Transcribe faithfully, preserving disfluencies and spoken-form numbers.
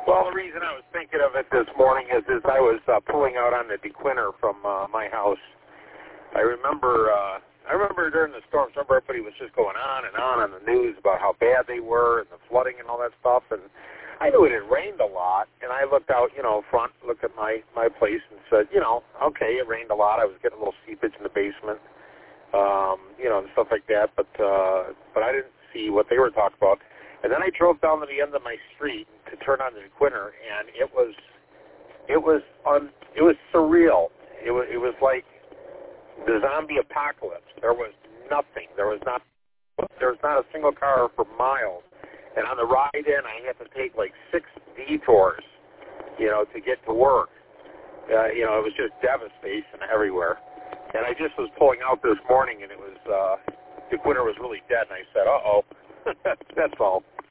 Well, the reason I was thinking of it this morning is as I was uh, pulling out on the DeQuinter from uh, my house, I remember uh, I remember during the storms, remember everybody was just going on and on on the news about how bad they were and the flooding and all that stuff. And I knew it had rained a lot, and I looked out, you know, front, looked at my, my place and said, you know, okay, it rained a lot. I was getting a little seepage in the basement, um, you know, and stuff like that. But uh, but I didn't see what they were talking about. And then I drove down to the end of my street to turn on the DeQuinter, and it was it was un, it was surreal. It was it was like the zombie apocalypse. There was nothing. There was not there was not a single car for miles. And on the ride in, I had to take like six detours, you know, to get to work. Uh, you know, it was just devastation everywhere. And I just was pulling out this morning, and it was uh, DeQuinter was really dead, and I said, uh-oh. That's all.